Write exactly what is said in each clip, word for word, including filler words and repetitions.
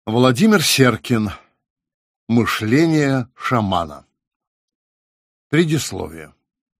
Владимир Серкин. Мышление шамана. Предисловие.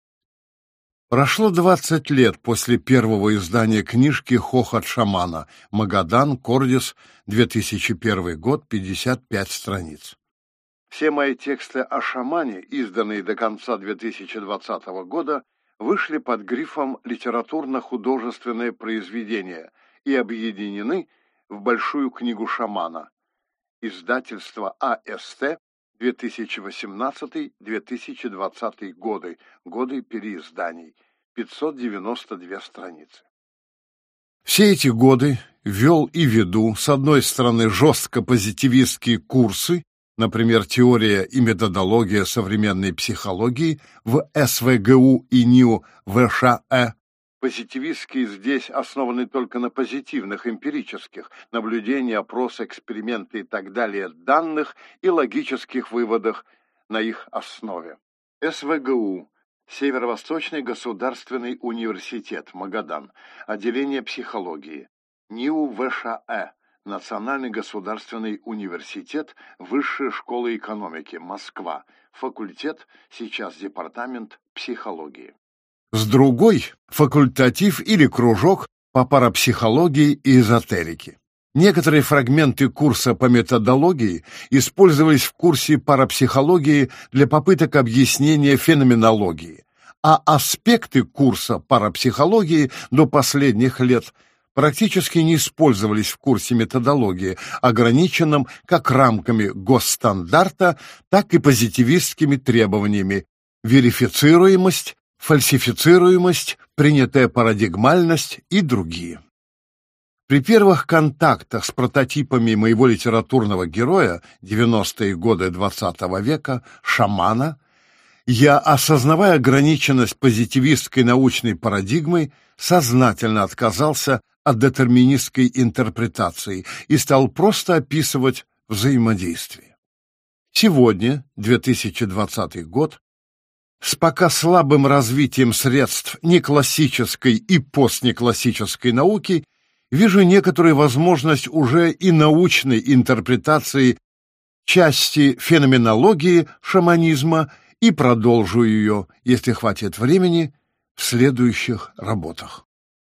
Прошло двадцать лет после первого издания книжки «Хохот шамана». Магадан, Кордис, две тысячи первый год, пятьдесят пять страниц. Все мои тексты о шамане, изданные до конца две тысячи двадцатого года, вышли под грифом «Литературно-художественное произведение» и объединены в Большую книгу шамана. Издательство А С Т, две тысячи восемнадцатый — две тысячи двадцатый годы, годы переизданий, пятьсот девяносто две страницы. Все эти годы вел и веду, с одной стороны, жестко позитивистские курсы, например, теория и методология современной психологии в С В Г У и НИУ В Ш Э. Позитивистские здесь основаны только на позитивных, эмпирических, наблюдения, опросы, эксперименты и так далее, данных и логических выводах на их основе. С В Г У. Северо-Восточный государственный университет, Магадан. Отделение психологии. НИУ В Ш Э. Национальный государственный университет, Высшая школа экономики, Москва. Факультет, сейчас департамент психологии. С другой – факультатив или кружок по парапсихологии и эзотерике. Некоторые фрагменты курса по методологии использовались в курсе парапсихологии для попыток объяснения феноменологии, а аспекты курса парапсихологии до последних лет практически не использовались в курсе методологии, ограниченном как рамками госстандарта, так и позитивистскими требованиями: верифицируемость, фальсифицируемость, принятая парадигмальность и другие. При первых контактах с прототипами моего литературного героя девяностые годы двадцатого века, шамана, я, осознавая ограниченность позитивистской научной парадигмы, сознательно отказался от детерминистской интерпретации и стал просто описывать взаимодействие. Сегодня, две тысячи двадцатый год, с пока слабым развитием средств неклассической и постнеклассической науки, вижу некоторую возможность уже и научной интерпретации части феноменологии шаманизма и продолжу ее, если хватит времени, в следующих работах.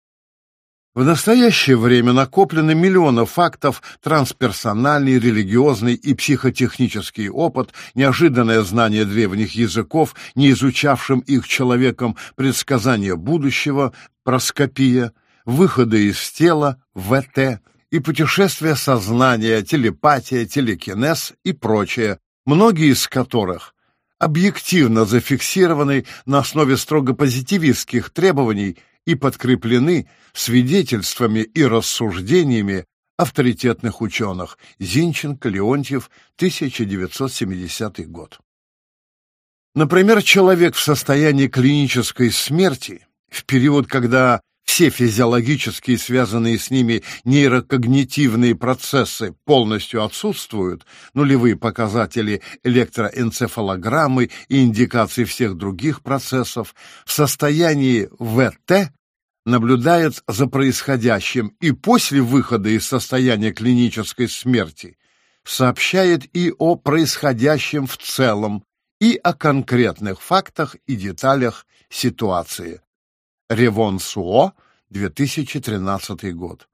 В настоящее время накоплены миллионы фактов, трансперсональный, религиозный и психотехнический опыт, неожиданное знание древних языков, не изучавшим их человеком, предсказание будущего, проскопия, выходы из тела, В Т, и путешествия сознания, телепатия, телекинез и прочее, многие из которых объективно зафиксированы на основе строго позитивистских требований и подкреплены свидетельствами и рассуждениями авторитетных ученых. Зинченко, Леонтьев, тысяча девятьсот семидесятый год. Например, человек в состоянии клинической смерти, в период, когда все физиологические, связанные с ними нейрокогнитивные процессы полностью отсутствуют, нулевые показатели электроэнцефалограммы и индикации всех других процессов, в состоянии В Т наблюдает за происходящим и после выхода из состояния клинической смерти сообщает и о происходящем в целом, и о конкретных фактах и деталях ситуации. Ревон Суо, две тысячи тринадцатый год.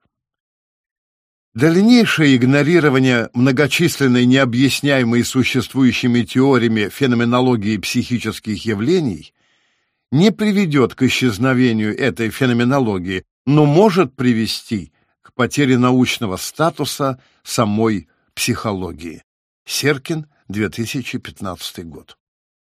Дальнейшее игнорирование многочисленной необъясняемой существующими теориями феноменологии психических явлений не приведет к исчезновению этой феноменологии, но может привести к потере научного статуса самой психологии. Серкин, две тысячи пятнадцатый год.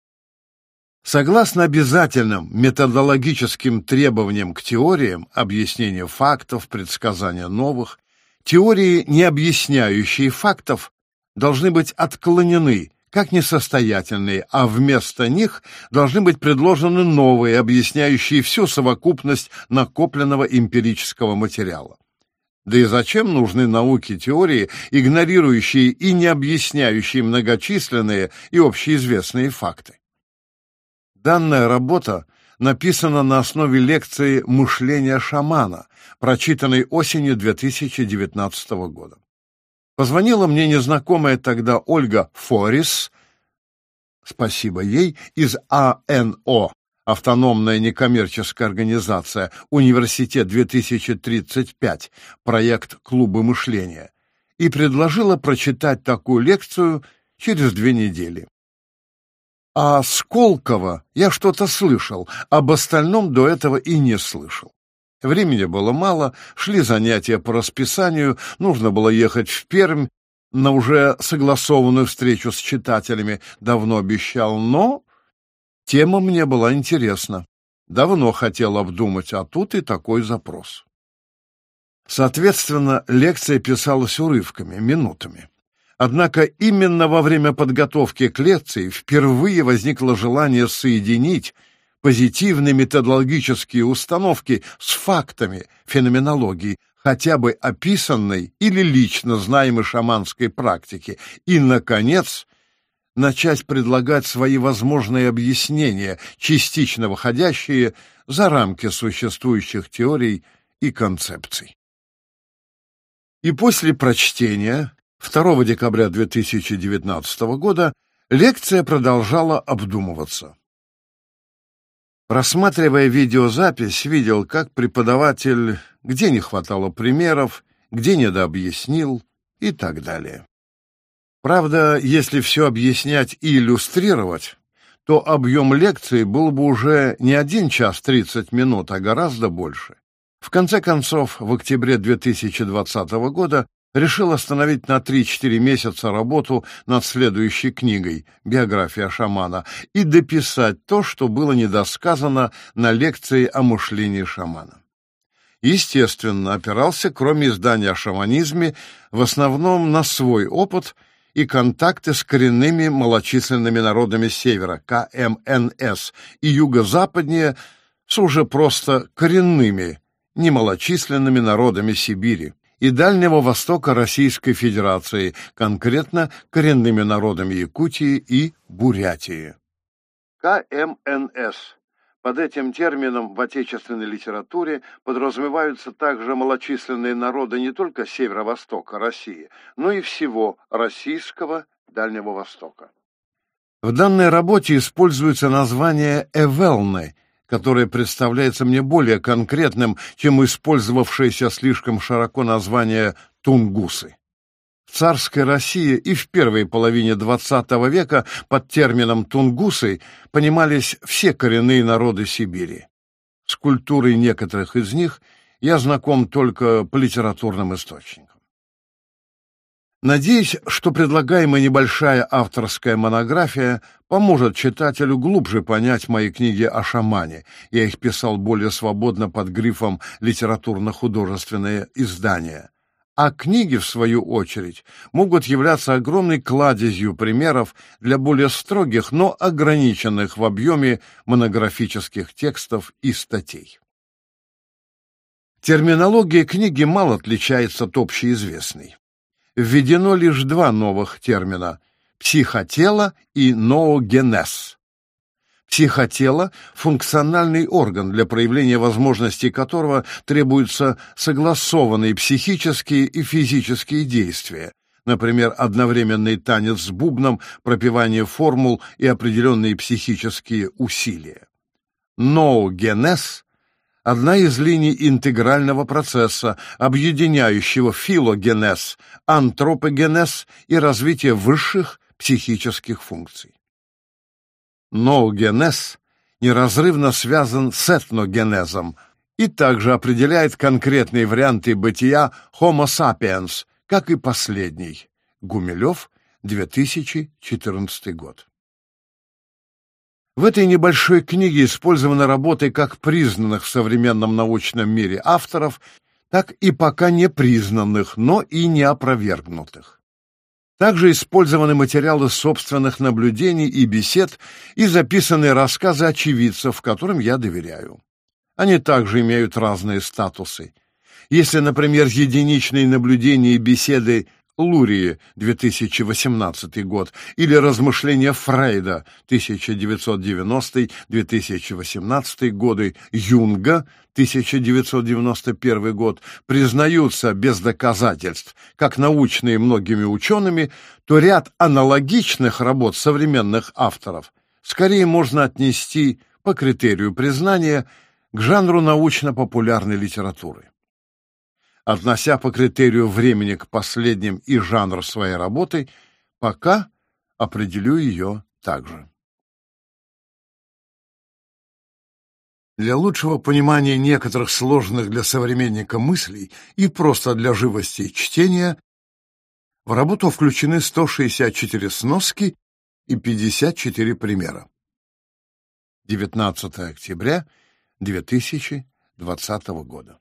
Согласно обязательным методологическим требованиям к теориям объяснения фактов, предсказания новых, теории, не объясняющие фактов, должны быть отклонены как несостоятельные, а вместо них должны быть предложены новые, объясняющие всю совокупность накопленного эмпирического материала. Да и зачем нужны науке теории, игнорирующие и не объясняющие многочисленные и общеизвестные факты? Данная работа написана на основе лекции «Мышление шамана», прочитанной осенью две тысячи девятнадцатого года. Позвонила мне незнакомая тогда Ольга Форис, спасибо ей, из А Н О, автономная некоммерческая организация, Университет две тысячи тридцать пять, проект «Клубы мышления», и предложила прочитать такую лекцию через две недели. А Сколково я что-то слышал, об остальном до этого и не слышал. Времени было мало, шли занятия по расписанию, нужно было ехать в Пермь на уже согласованную встречу с читателями, давно обещал, но тема мне была интересна. Давно хотел обдумать, а тут и такой запрос. Соответственно, лекция писалась урывками, минутами. Однако именно во время подготовки к лекции впервые возникло желание соединить позитивные методологические установки с фактами феноменологии, хотя бы описанной или лично знаемой шаманской практики, и, наконец, начать предлагать свои возможные объяснения, частично выходящие за рамки существующих теорий и концепций. И после прочтения второго декабря две тысячи девятнадцатого года лекция продолжала обдумываться. Просматривая видеозапись, видел, как преподаватель где не хватало примеров, где недообъяснил и так далее. Правда, если все объяснять и иллюстрировать, то объем лекции был бы уже не один час тридцать минут, а гораздо больше. В конце концов, в октябре две тысячи двадцатого года решил остановить на три-четыре месяца работу над следующей книгой «Биография шамана» и дописать то, что было недосказано на лекции о мышлении шамана. Естественно, опирался, кроме издания о шаманизме, в основном на свой опыт и контакты с коренными малочисленными народами Севера, К М Н С, и юго-западнее с уже просто коренными, немалочисленными народами Сибири и Дальнего Востока Российской Федерации, конкретно коренными народами Якутии и Бурятии. К М Н С. Под этим термином в отечественной литературе подразумеваются также малочисленные народы не только северо-востока России, но и всего российского Дальнего Востока. В данной работе используется название «эвелны», которое представляется мне более конкретным, чем использовавшееся слишком широко название «тунгусы». В царской России и в первой половине двадцатого века под термином «тунгусы» понимались все коренные народы Сибири. С культурой некоторых из них я знаком только по литературным источникам. Надеюсь, что предлагаемая небольшая авторская монография поможет читателю глубже понять мои книги о шамане. Я их писал более свободно под грифом «литературно-художественные издания». А книги, в свою очередь, могут являться огромной кладезью примеров для более строгих, но ограниченных в объеме монографических текстов и статей. Терминология книги мало отличается от общеизвестной. Введено лишь два новых термина – психотело и ноогенез. Психотело – функциональный орган, для проявления возможностей которого требуются согласованные психические и физические действия, например, одновременный танец с бубном, пропевание формул и определенные психические усилия. Ноогенез – одна из линий интегрального процесса, объединяющего филогенез, антропогенез и развитие высших психических функций. Ноогенез неразрывно связан с этногенезом и также определяет конкретные варианты бытия Homo sapiens, как и последний. Гумилев, две тысячи четырнадцатый год. В этой небольшой книге использованы работы как признанных в современном научном мире авторов, так и пока не признанных, но и не опровергнутых. Также использованы материалы собственных наблюдений и бесед и записанные рассказы очевидцев, которым я доверяю. Они также имеют разные статусы. Если, например, единичные наблюдения и беседы Лурии, две тысячи восемнадцатый год, или размышления Фрейда, тысяча девятьсот девяностый — две тысячи восемнадцатый годы, Юнга, тысяча девятьсот девяносто первый год, признаются без доказательств, как научные многими учеными, то ряд аналогичных работ современных авторов скорее можно отнести по критерию признания к жанру научно-популярной литературы. Относя по критерию времени к последним и жанр своей работы, пока определю ее также. Для лучшего понимания некоторых сложных для современника мыслей и просто для живости чтения в работу включены сто шестьдесят четыре сноски и пятьдесят четыре примера. девятнадцатое октября две тысячи двадцатого года.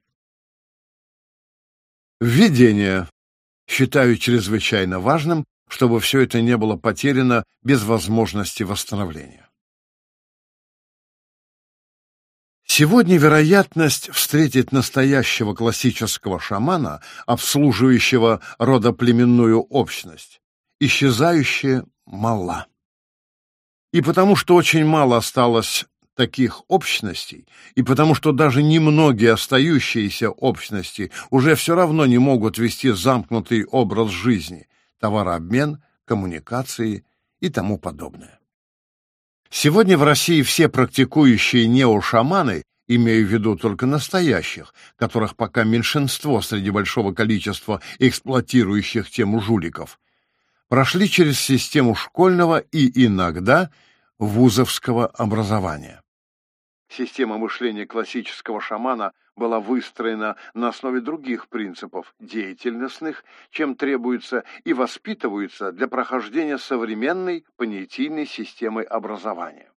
Введение. Считаю чрезвычайно важным, чтобы все это не было потеряно без возможности восстановления. Сегодня вероятность встретить настоящего классического шамана, обслуживающего родоплеменную общность, исчезающая мала. И потому что очень мало осталось таких общностей, и потому что даже немногие остающиеся общности уже все равно не могут вести замкнутый образ жизни, товарообмен, коммуникации и тому подобное. Сегодня в России все практикующие неошаманы, имею в виду только настоящих, которых пока меньшинство среди большого количества эксплуатирующих тему жуликов, прошли через систему школьного и иногда вузовского образования. Система мышления классического шамана была выстроена на основе других принципов, деятельностных, чем требуется, и воспитывается для прохождения современной понятийной системы образования.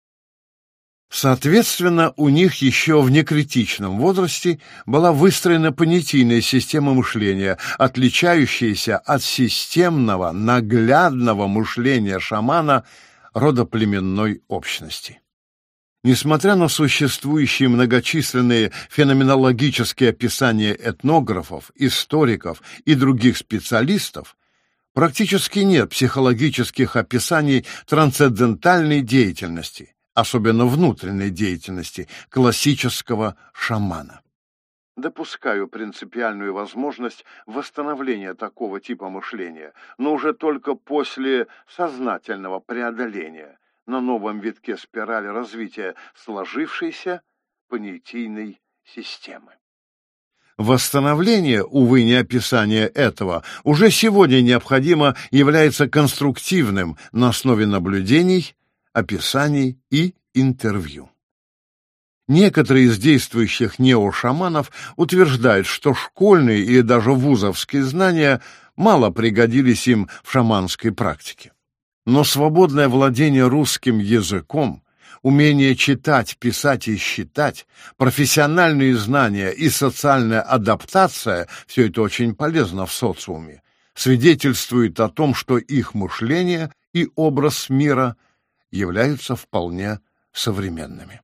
Соответственно, у них еще в некритичном возрасте была выстроена понятийная система мышления, отличающаяся от системного, наглядного мышления шамана родоплеменной общности. Несмотря на существующие многочисленные феноменологические описания этнографов, историков и других специалистов, практически нет психологических описаний трансцендентальной деятельности, особенно внутренней деятельности классического шамана. Допускаю принципиальную возможность восстановления такого типа мышления, но уже только после сознательного преодоления на новом витке спирали развития сложившейся понятийной системы. Восстановление, увы, не описание этого, уже сегодня необходимо является конструктивным на основе наблюдений, описаний и интервью. Некоторые из действующих неошаманов утверждают, что школьные или даже вузовские знания мало пригодились им в шаманской практике. Но свободное владение русским языком, умение читать, писать и считать, профессиональные знания и социальная адаптация – все это очень полезно в социуме, свидетельствует о том, что их мышление и образ мира являются вполне современными.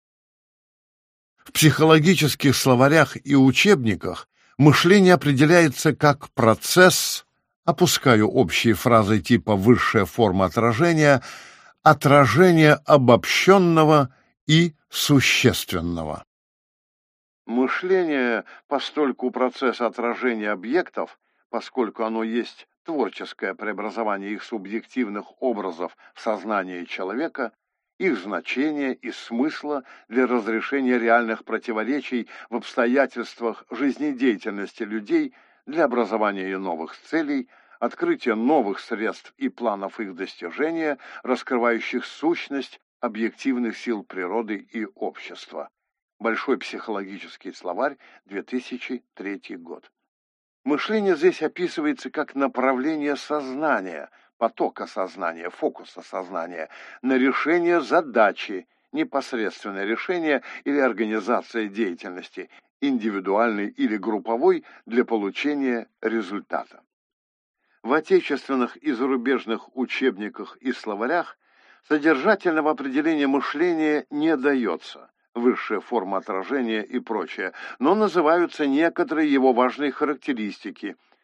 В психологических словарях и учебниках мышление определяется как процесс, опускаю общие фразы типа «высшая форма отражения», отражение обобщенного и существенного. Мышление, постольку процесс отражения объектов, поскольку оно есть творческое преобразование их субъективных образов в сознании человека, их значения и смысла для разрешения реальных противоречий в обстоятельствах жизнедеятельности людей, для образования ее новых целей, открытия новых средств и планов их достижения, раскрывающих сущность объективных сил природы и общества. Большой психологический словарь, две тысячи третий год. Мышление здесь описывается как направление сознания, потока сознания, фокуса сознания на решение задачи, непосредственное решение или организация деятельности, индивидуальной или групповой, для получения результата. В отечественных и зарубежных учебниках и словарях содержательного определения мышления не дается, высшая форма отражения и прочее, но называются некоторые его важные характеристики.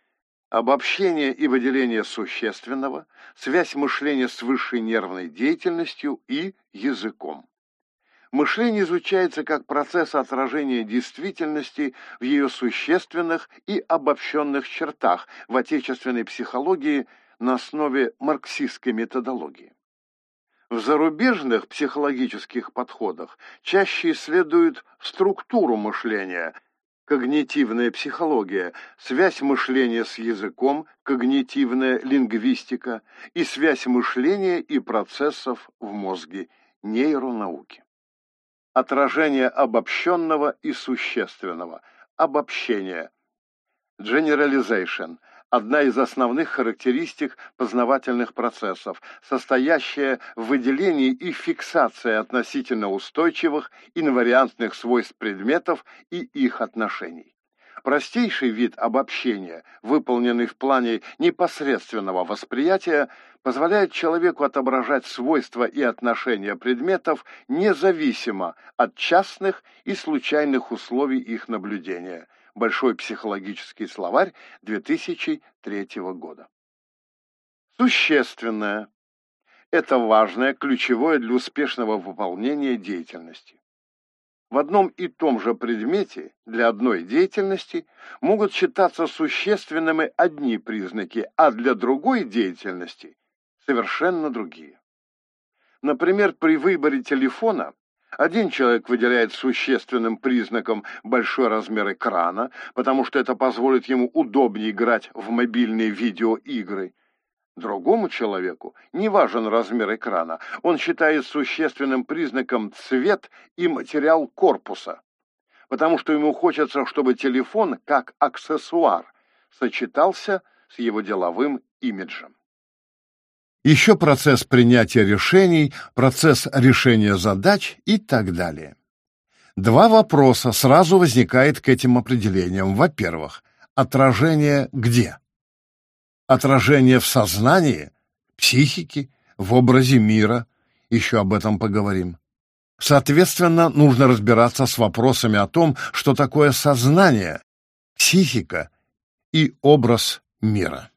обобщение и выделение существенного, связь мышления с высшей нервной деятельностью и языком. Мышление изучается как процесс отражения действительности в ее существенных и обобщенных чертах в отечественной психологии на основе марксистской методологии. В зарубежных психологических подходах чаще исследуют структуру мышления, когнитивная психология, связь мышления с языком, когнитивная лингвистика и связь мышления и процессов в мозге, нейронауки. Отражение обобщенного и существенного. Обобщение. Generalization. Одна из основных характеристик познавательных процессов, состоящая в выделении и фиксации относительно устойчивых инвариантных свойств предметов и их отношений. Простейший вид обобщения, выполненный в плане непосредственного восприятия, позволяет человеку отображать свойства и отношения предметов независимо от частных и случайных условий их наблюдения. Большой психологический словарь две тысячи третьего года. Существенное – это важное, ключевое для успешного выполнения деятельности. В одном и том же предмете для одной деятельности могут считаться существенными одни признаки, а для другой деятельности – совершенно другие. Например, при выборе телефона один человек выделяет существенным признаком большой размер экрана, потому что это позволит ему удобнее играть в мобильные видеоигры. Другому человеку не важен размер экрана, он считает существенным признаком цвет и материал корпуса, потому что ему хочется, чтобы телефон, как аксессуар, сочетался с его деловым имиджем. Еще процесс принятия решений, процесс решения задач и так далее. Два вопроса сразу возникают к этим определениям. Во-первых, отражение где? Отражение в сознании, психике, в образе мира. Еще об этом поговорим. Соответственно, нужно разбираться с вопросами о том, что такое сознание, психика и образ мира.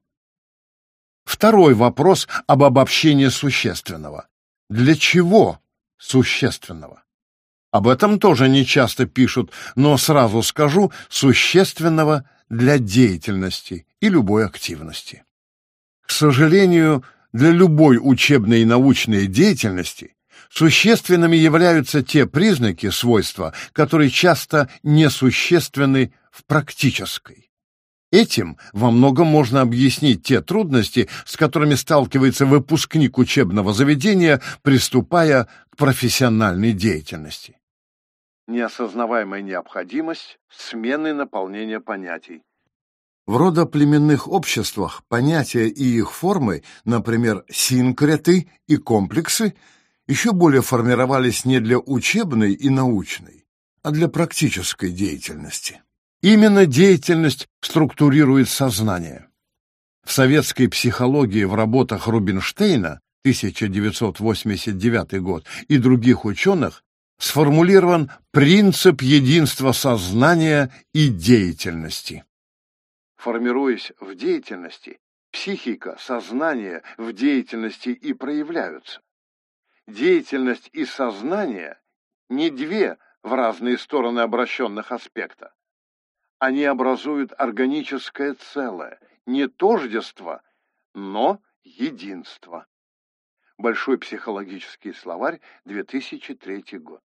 Второй вопрос об обобщении существенного. Для чего существенного? Об этом тоже не часто пишут, но сразу скажу, существенного для деятельности и любой активности. К сожалению, для любой учебной и научной деятельности существенными являются те признаки, свойства, которые часто несущественны в практической. Этим во многом можно объяснить те трудности, с которыми сталкивается выпускник учебного заведения, приступая к профессиональной деятельности. Неосознаваемая необходимость смены наполнения понятий. В родоплеменных обществах понятия и их формы, например, синкреты и комплексы, еще более формировались не для учебной и научной, а для практической деятельности. Именно деятельность структурирует сознание. В советской психологии в работах Рубинштейна тысяча девятьсот восемьдесят девятый год и других ученых сформулирован принцип единства сознания и деятельности. Формируясь в деятельности, психика, сознание в деятельности и проявляются. Деятельность и сознание не две в разные стороны обращенных аспекта. Они образуют органическое целое, не тождество, но единство. Большой психологический словарь, две тысячи третий год.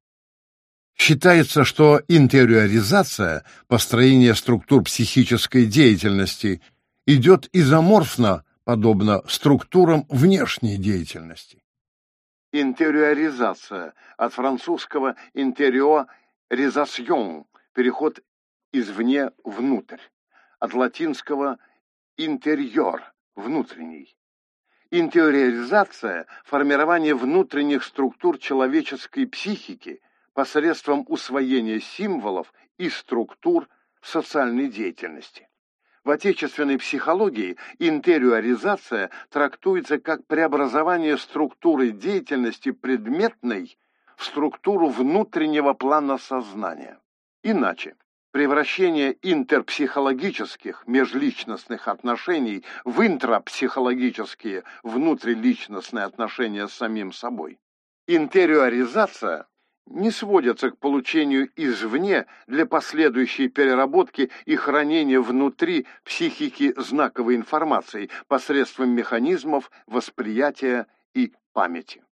Считается, что интериоризация, построение структур психической деятельности, идет изоморфно, подобно структурам внешней деятельности. Интериоризация от французского интериоризасьон, переход извне внутрь, от латинского интерьор, внутренний. Интериоризация – формирование внутренних структур человеческой психики посредством усвоения символов и структур социальной деятельности. В отечественной психологии интериоризация трактуется как преобразование структуры деятельности предметной в структуру внутреннего плана сознания. Иначе, Превращение интерпсихологических межличностных отношений в интрапсихологические внутриличностные отношения с самим собой. Интериоризация не сводится к получению извне для последующей переработки и хранения внутри психики знаковой информации посредством механизмов восприятия и памяти.